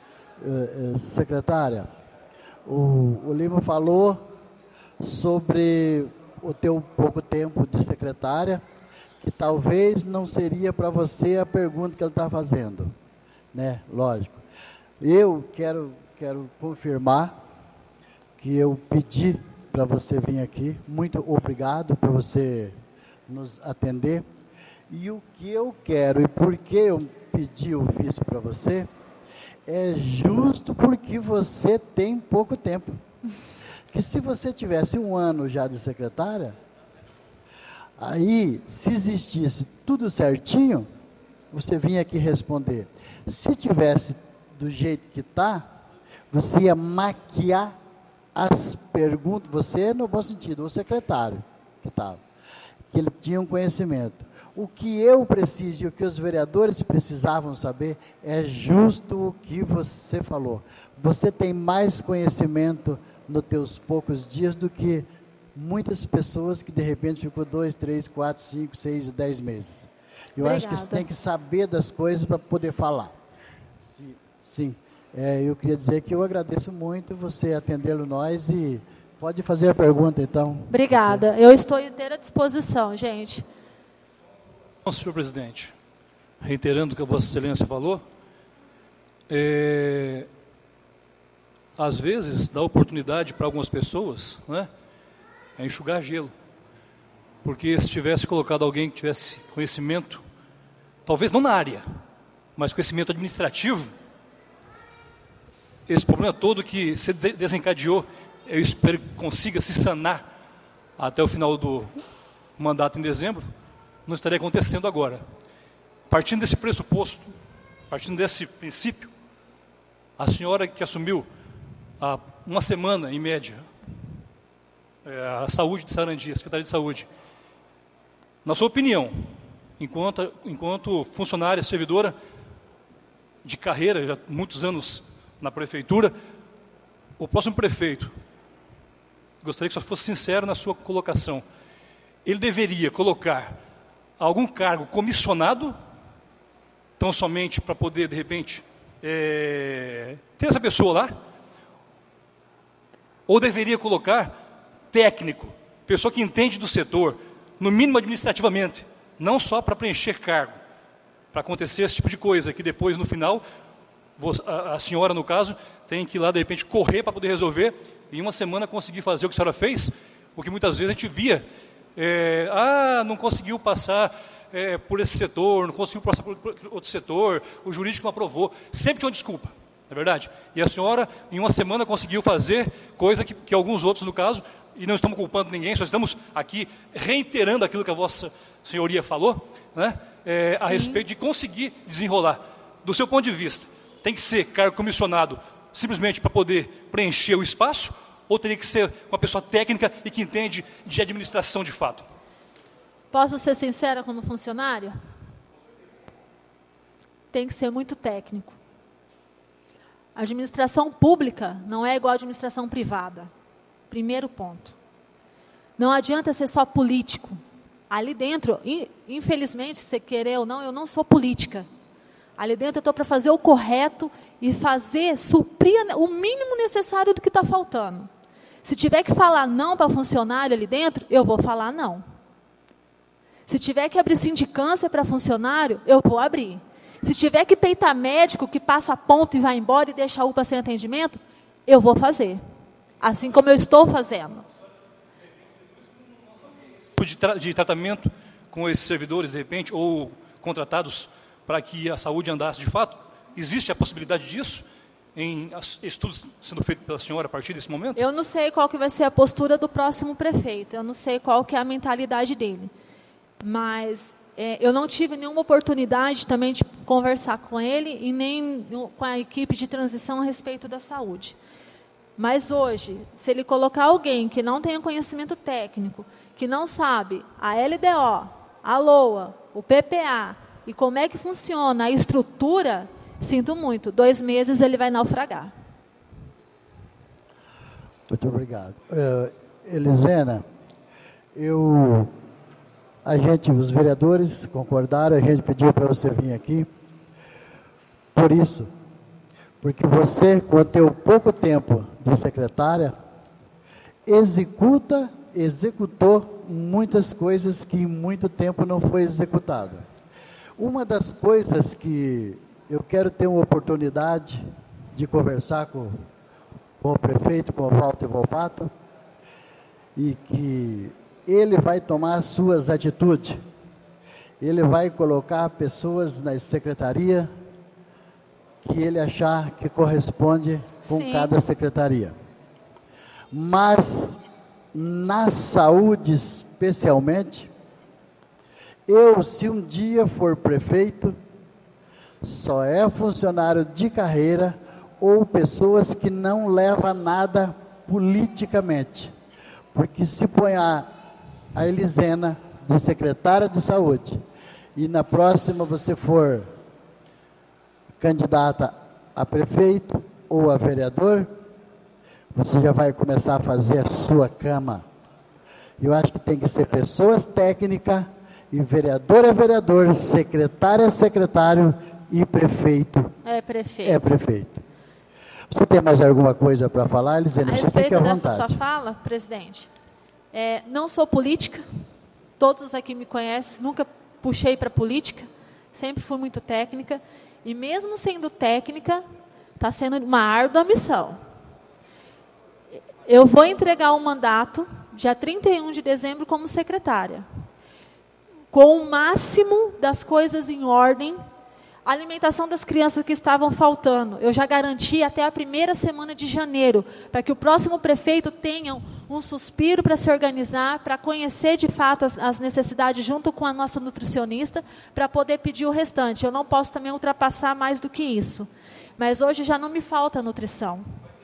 uh, uh, secretária, o, o Lima falou sobre o teu pouco tempo de secretária, que talvez não seria para você a pergunta que ele está fazendo, né? Lógico. Eu quero, quero confirmar que eu pedi para você vir aqui. Muito obrigado por você nos atender. E o que eu quero e por que eu pedi o ofício para você é justo porque você tem pouco tempo. Que se você tivesse um ano já de secretária, aí, se existisse tudo certinho, você vinha aqui responder. Se tivesse do jeito que está, você ia maquiar as perguntas, você no bom sentido, o secretário que estava, que ele tinha um conhecimento. O que eu preciso e o que os vereadores precisavam saber é justo o que você falou. Você tem mais conhecimento nos teus poucos dias do que muitas pessoas que de repente ficou dois, três, quatro, cinco, seis, dez meses. Eu Obrigada. acho que você tem que saber das coisas para poder falar. Sim, sim. É, eu queria dizer que eu agradeço muito você atendê-lo nós e pode fazer a pergunta então. Obrigada. Você. Eu estou inteira disposição, gente. Senhor presidente, reiterando o que a Vossa Excelência falou, é, às vezes dá oportunidade para algumas pessoas, né, é enxugar gelo, porque se tivesse colocado alguém que tivesse conhecimento, talvez não na área, mas conhecimento administrativo, esse problema todo que se desencadeou, eu espero que consiga se sanar até o final do mandato em dezembro, não estaria acontecendo agora. Partindo desse pressuposto, partindo desse princípio, a senhora que assumiu há uma semana, em média, é, a saúde de Sarandi, a Secretaria de Saúde, na sua opinião, enquanto, enquanto funcionária, servidora de carreira, já muitos anos na prefeitura, o próximo prefeito, gostaria que só fosse sincero na sua colocação, ele deveria colocar algum cargo comissionado, tão somente para poder, de repente, é, ter essa pessoa lá, ou deveria colocar técnico, pessoa que entende do setor, no mínimo administrativamente, não só para preencher cargo, para acontecer esse tipo de coisa, que depois, no final, a, a senhora, no caso, tem que ir lá, de repente, correr para poder resolver, e em uma semana conseguir fazer o que a senhora fez, porque muitas vezes a gente via, é, ah, não conseguiu passar é, por esse setor, não conseguiu passar por outro setor, o jurídico não aprovou, sempre tinha uma desculpa, não é verdade? E a senhora, em uma semana, conseguiu fazer coisa que, que alguns outros, no caso, e não estamos culpando ninguém, só estamos aqui reiterando aquilo que a vossa senhoria falou, né, é, a respeito de conseguir desenrolar. Do seu ponto de vista, tem que ser cargo comissionado simplesmente para poder preencher o espaço, ou teria que ser uma pessoa técnica e que entende de administração de fato? Posso ser sincera como funcionário? Tem que ser muito técnico. A administração pública não é igual à administração privada. Primeiro ponto. Não adianta ser só político. Ali dentro, infelizmente, se querer ou não, eu não sou política. Ali dentro eu estou para fazer o correto e fazer, suprir o mínimo necessário do que está faltando. Se tiver que falar não para funcionário ali dentro, eu vou falar não. Se tiver que abrir sindicância para funcionário, eu vou abrir. Se tiver que peitar médico que passa ponto e vai embora e deixa a U P A sem atendimento, eu vou fazer. Assim como eu estou fazendo. De, tra de tratamento com esses servidores, de repente, ou contratados para que a saúde andasse de fato? Existe a possibilidade disso em estudos sendo feitos pela senhora a partir desse momento? Eu não sei qual que vai ser a postura do próximo prefeito, eu não sei qual que é a mentalidade dele. Mas é, eu não tive nenhuma oportunidade também de conversar com ele e nem com a equipe de transição a respeito da saúde. Mas hoje, se ele colocar alguém que não tenha conhecimento técnico, que não sabe a L D O, a LOA, o P P A e como é que funciona a estrutura, sinto muito, dois meses ele vai naufragar. Muito obrigado. Uh, Elisena, eu, a gente, os vereadores concordaram, a gente pediu para você vir aqui, por isso, Porque você, com o teu pouco tempo de secretária, executa, executou muitas coisas que em muito tempo não foi executada. Uma das coisas que eu quero ter uma oportunidade de conversar com, com o prefeito, com o Walter Volpato, e que ele vai tomar as suas atitudes. Ele vai colocar pessoas na secretaria que ele achar que corresponde com Sim. cada secretaria. Mas, na saúde especialmente, eu, se um dia for prefeito, só é funcionário de carreira ou pessoas que não levam nada politicamente. Porque se põe a, a Elisena de secretária de saúde e na próxima você for candidata a prefeito ou a vereador, você já vai começar a fazer a sua cama. Eu acho que tem que ser pessoas técnicas, e vereador é vereador, secretário é secretário, e prefeito é prefeito. É prefeito. Você tem mais alguma coisa para falar, Elisene? A respeito dessa sua fala, presidente, é, não sou política, todos aqui me conhecem, nunca puxei para política, sempre fui muito técnica, e mesmo sendo técnica, está sendo uma árdua missão. Eu vou entregar o mandato, dia trinta e um de dezembro, como secretária, com o máximo das coisas em ordem. A alimentação das crianças que estavam faltando, eu já garanti até a primeira semana de janeiro, para que o próximo prefeito tenha um suspiro para se organizar, para conhecer de fato as, as necessidades junto com a nossa nutricionista, para poder pedir o restante. Eu não posso também ultrapassar mais do que isso. Mas hoje já não me falta nutrição.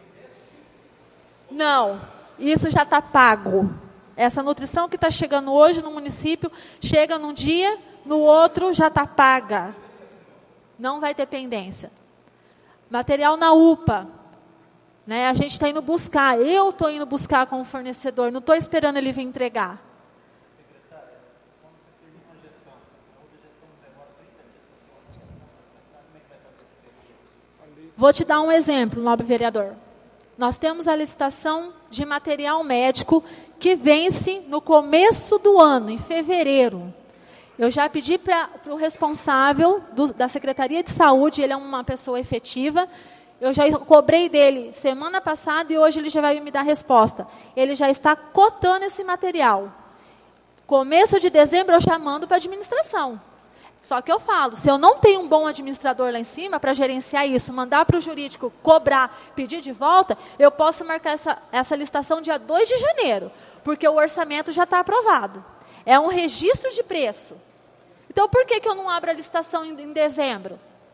Não, isso já está pago. Essa nutrição que está chegando hoje no município, chega num dia, no outro já está paga. Não vai ter pendência. Material na U P A. Né, a gente está indo buscar. Eu estou indo buscar com o fornecedor. Não estou esperando ele vir entregar. Secretária, quando você termina a gestão, a outra gestão demora trinta dias para como é que vai fazer esse Vou te dar um exemplo, nobre vereador. Nós temos a licitação de material médico que vence no começo do ano, em fevereiro. Eu já pedi para o responsável do, da Secretaria de Saúde, ele é uma pessoa efetiva, eu já cobrei dele semana passada e hoje ele já vai me dar resposta. Ele já está cotando esse material. Começo de dezembro eu já mando para a administração. Só que eu falo, se eu não tenho um bom administrador lá em cima para gerenciar isso, mandar para o jurídico, cobrar, pedir de volta, eu posso marcar essa, essa licitação dia dois de janeiro, porque o orçamento já está aprovado. É um registro de preço. Então, por que, que eu não abro a licitação em, em dezembro?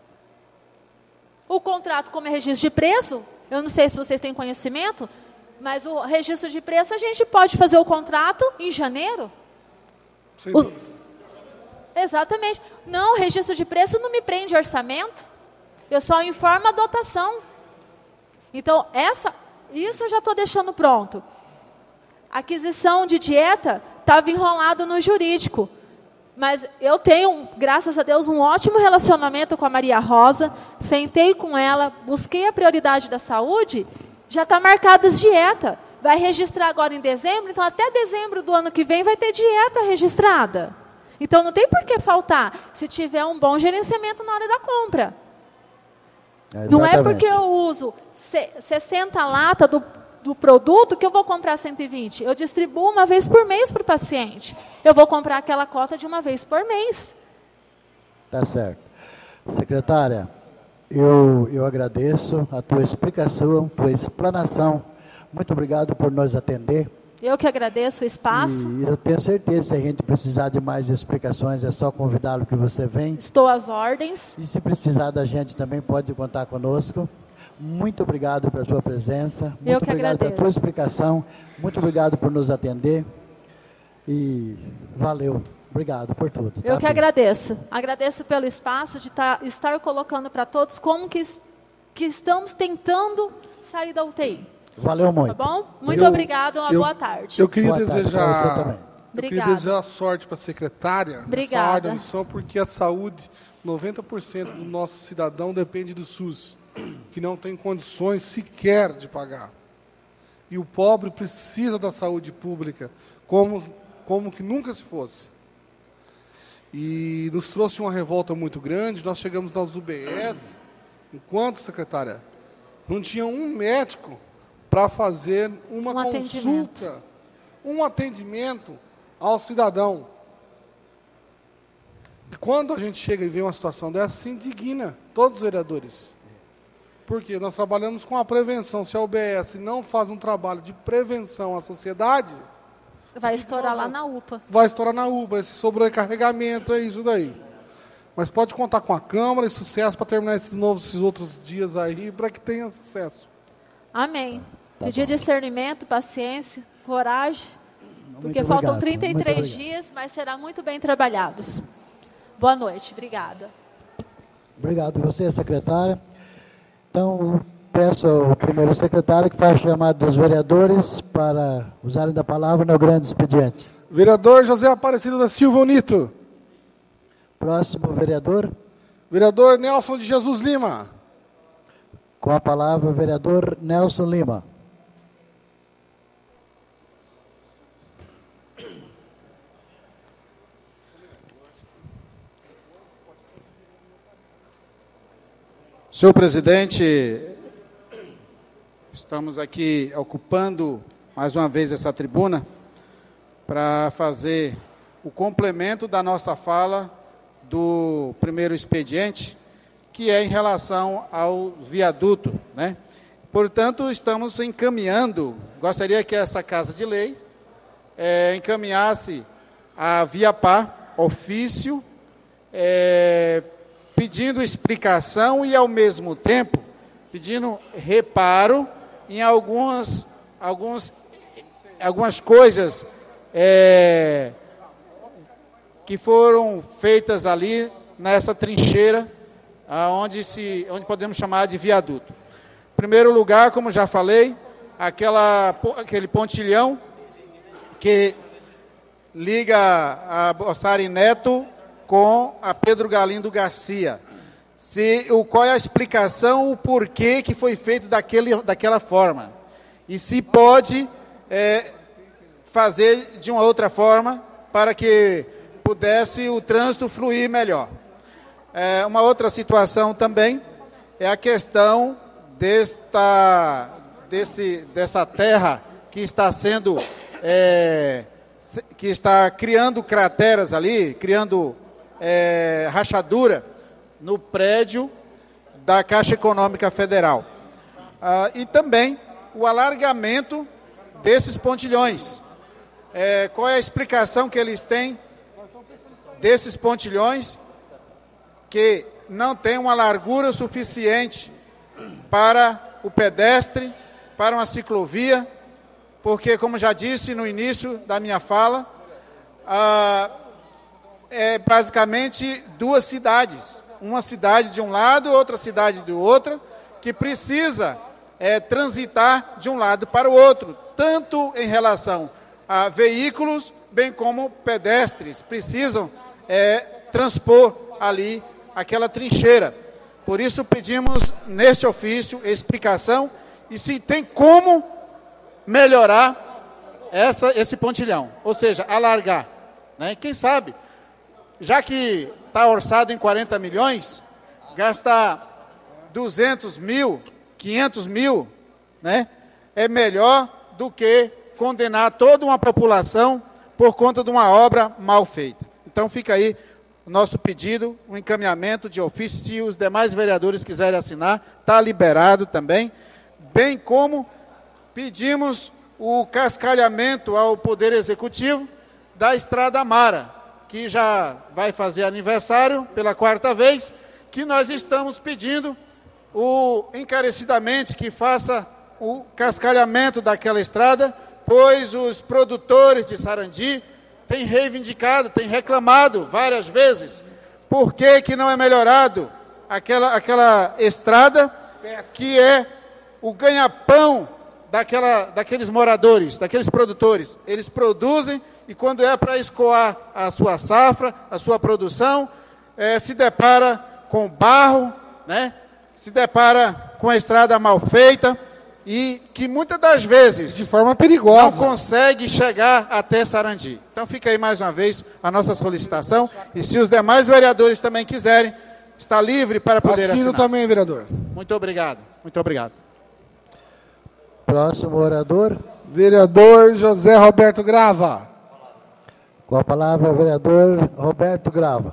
O contrato, como é registro de preço, eu não sei se vocês têm conhecimento, mas o registro de preço, a gente pode fazer o contrato em janeiro. Sim. Os... Exatamente. Não, o registro de preço não me prende orçamento. Eu só informo a dotação. Então, essa, isso eu já estou deixando pronto. Aquisição de dieta estava enrolado no jurídico. Mas eu tenho, graças a Deus, um ótimo relacionamento com a Maria Rosa. Sentei com ela, busquei a prioridade da saúde, já está marcada as dieta. Vai registrar agora em dezembro, então até dezembro do ano que vem vai ter dieta registrada. Então não tem por que faltar, se tiver um bom gerenciamento na hora da compra. É, não é porque eu uso sessenta latas do, do produto que eu vou comprar cento e vinte. Eu distribuo uma vez por mês para o paciente. Eu vou comprar aquela cota de uma vez por mês. Tá certo. Secretária, eu, eu agradeço a tua explicação, tua explanação. Muito obrigado por nos atender. Eu que agradeço o espaço. E eu tenho certeza que se a gente precisar de mais explicações, é só convidá-lo que você vem. Estou às ordens. E se precisar da gente também pode contar conosco. Muito obrigado pela sua presença. Muito eu que obrigado agradeço. pela tua explicação. Muito obrigado por nos atender. E valeu. Obrigado por tudo. Eu tá, que filho? agradeço. Agradeço pelo espaço de tá, estar colocando para todos como que, que estamos tentando sair da U T I. Valeu muito. Tá bom? Muito eu, obrigado, uma eu, boa tarde. Eu queria boa desejar, tarde pra você também. eu queria desejar sorte para a secretária. Obrigada. Nessa missão, porque a saúde, noventa por cento do nosso cidadão depende do SUS. que não tem condições sequer de pagar. E o pobre precisa da saúde pública, como, como que nunca se fosse. E nos trouxe uma revolta muito grande. Nós chegamos nas U B S, enquanto, secretária, não tinha um médico para fazer uma Um consulta, atendimento. um atendimento ao cidadão. E quando a gente chega e vê uma situação dessa, se indigna, todos os vereadores. Porque nós trabalhamos com a prevenção. Se a U B S não faz um trabalho de prevenção à sociedade, Vai estourar lá na U P A. vai estourar na U B A. Esse sobrecarregamento é isso daí. Mas pode contar com a Câmara e sucesso para terminar esses novos, esses outros dias aí, para que tenha sucesso. Amém. Tá Pedir bom. discernimento, paciência, coragem, porque Muito faltam obrigado, trinta e muito três obrigado. dias, mas serão muito bem trabalhados. Boa noite, obrigada. Obrigado você, secretária. Então, peço ao primeiro secretário que faça o chamado dos vereadores para usarem da palavra no grande expediente. Vereador José Aparecido da Silva Unito. Próximo vereador, Vereador Nelson de Jesus Lima. com a palavra, vereador Nelson Lima. Senhor presidente, estamos aqui ocupando mais uma vez essa tribuna para fazer o complemento da nossa fala do primeiro expediente, que é em relação ao viaduto, né? Portanto, estamos encaminhando, gostaria que essa Casa de Lei é, encaminhasse a Viapar, ofício, é, pedindo explicação e, ao mesmo tempo, pedindo reparo em algumas, alguns, algumas coisas é, que foram feitas ali nessa trincheira, onde, se, onde podemos chamar de viaduto. Em primeiro lugar, como já falei, aquela, aquele pontilhão que liga a Bossari Neto com a Pedro Galindo Garcia. Se, o, qual é a explicação, o porquê que foi feito daquele, daquela forma. E se pode é, fazer de uma outra forma para que pudesse o trânsito fluir melhor. É, uma outra situação também é a questão desta, desse, dessa terra que está sendo, é, que está criando crateras ali, criando É, rachadura no prédio da Caixa Econômica Federal. Ah, e também o alargamento desses pontilhões. É, qual é a explicação que eles têm desses pontilhões que não tem uma largura suficiente para o pedestre, para uma ciclovia, porque, como já disse no início da minha fala, ah, é basicamente duas cidades, uma cidade de um lado, outra cidade do outro, que precisa é, transitar de um lado para o outro, tanto em relação a veículos, bem como pedestres, precisam é, transpor ali aquela trincheira. Por isso pedimos neste ofício explicação e se tem como melhorar essa, esse pontilhão, ou seja, alargar, né? Quem sabe, já que está orçado em quarenta milhões, gasta duzentos mil, quinhentos mil, né? É melhor do que condenar toda uma população por conta de uma obra mal feita. Então fica aí o nosso pedido, um encaminhamento de ofício, se os demais vereadores quiserem assinar, está liberado também, bem como pedimos o cascalhamento ao Poder Executivo da Estrada Mara, que já vai fazer aniversário pela quarta vez, que nós estamos pedindo o, encarecidamente que faça o cascalhamento daquela estrada, pois os produtores de Sarandi têm reivindicado, têm reclamado várias vezes, por que que não é melhorado aquela, aquela estrada, que é o ganha-pão daquela, daqueles moradores, daqueles produtores. Eles produzem, e quando é para escoar a sua safra, a sua produção, é, se depara com barro, né? Se depara com a estrada mal feita e que muitas das vezes De forma não perigosa. consegue chegar até Sarandi. Então fica aí mais uma vez a nossa solicitação e se os demais vereadores também quiserem, está livre para poder Assino assinar. também, vereador. Muito obrigado, muito obrigado. Próximo orador, Vereador José Roberto Grava. com a palavra o vereador Roberto Grava.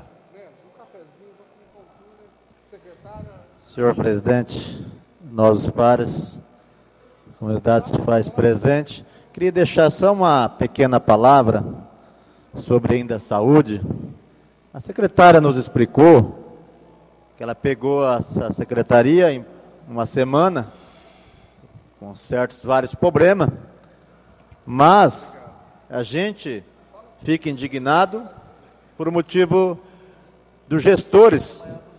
Senhor presidente, nós os pares, a comunidade se faz presente. Queria deixar só uma pequena palavra sobre ainda a saúde. A secretária nos explicou que ela pegou essa secretaria em uma semana, com certos vários problemas, mas a gente fica indignado por motivo dos gestores,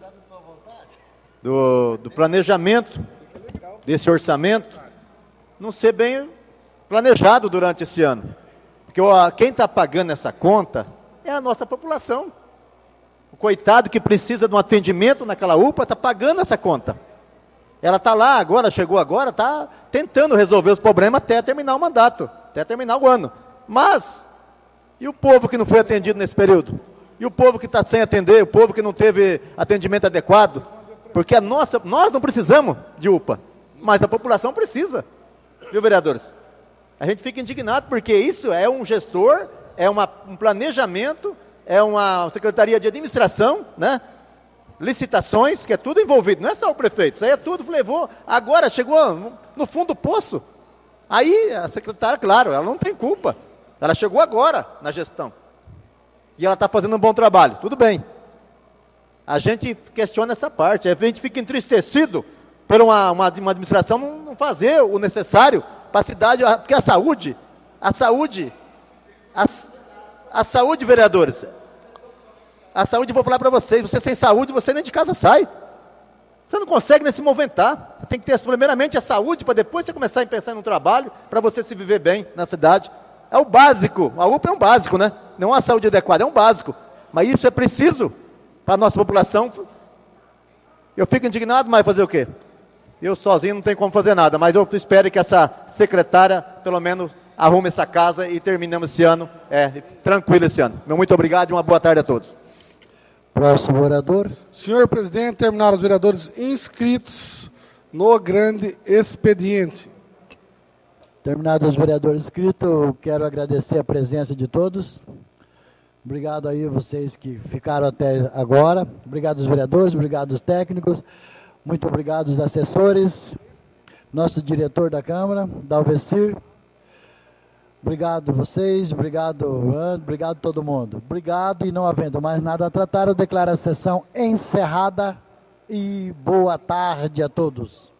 do, do planejamento desse orçamento não ser bem planejado durante esse ano. Porque ó, quem está pagando essa conta é a nossa população. O coitado que precisa de um atendimento naquela U P A está pagando essa conta. Ela está lá agora, chegou agora, está tentando resolver os problemas até terminar o mandato, até terminar o ano. Mas, e o povo que não foi atendido nesse período? E o povo que está sem atender, o povo que não teve atendimento adequado? Porque a nossa, nós não precisamos de U P A, mas a população precisa. Viu, vereadores? A gente fica indignado porque isso é um gestor, é uma, um planejamento, é uma secretaria de administração, né? Licitações, que é tudo envolvido, não é só o prefeito, isso aí é tudo, levou, agora chegou no, no fundo do poço. Aí a secretária, claro, ela não tem culpa, ela chegou agora na gestão, e ela está fazendo um bom trabalho, tudo bem. A gente questiona essa parte, a gente fica entristecido por uma, uma, uma administração não, não fazer o necessário para a cidade, porque a saúde, a saúde, a, a saúde, vereadores, a saúde, vou falar para vocês, você sem saúde, você nem de casa sai. Você não consegue nem se movimentar. Você tem que ter primeiramente a saúde, para depois você começar a pensar no trabalho, para você se viver bem na cidade. É o básico, a U P A é um básico, né? Não é uma saúde adequada, é um básico. Mas isso é preciso para a nossa população. Eu fico indignado, mas fazer o quê? Eu sozinho não tenho como fazer nada, mas eu espero que essa secretária, pelo menos, arrume essa casa e terminemos esse ano, é, tranquilo esse ano. Meu muito obrigado e uma boa tarde a todos. Próximo orador, Senhor presidente, terminaram os vereadores inscritos no grande expediente. terminados os vereadores inscritos, eu quero agradecer a presença de todos. Obrigado aí vocês que ficaram até agora. Obrigado aos vereadores, obrigado aos técnicos. Muito obrigado aos assessores, nosso diretor da Câmara, Dalvecir. Obrigado vocês, obrigado Ana, obrigado todo mundo. Obrigado e não havendo mais nada a tratar, eu declaro a sessão encerrada e boa tarde a todos.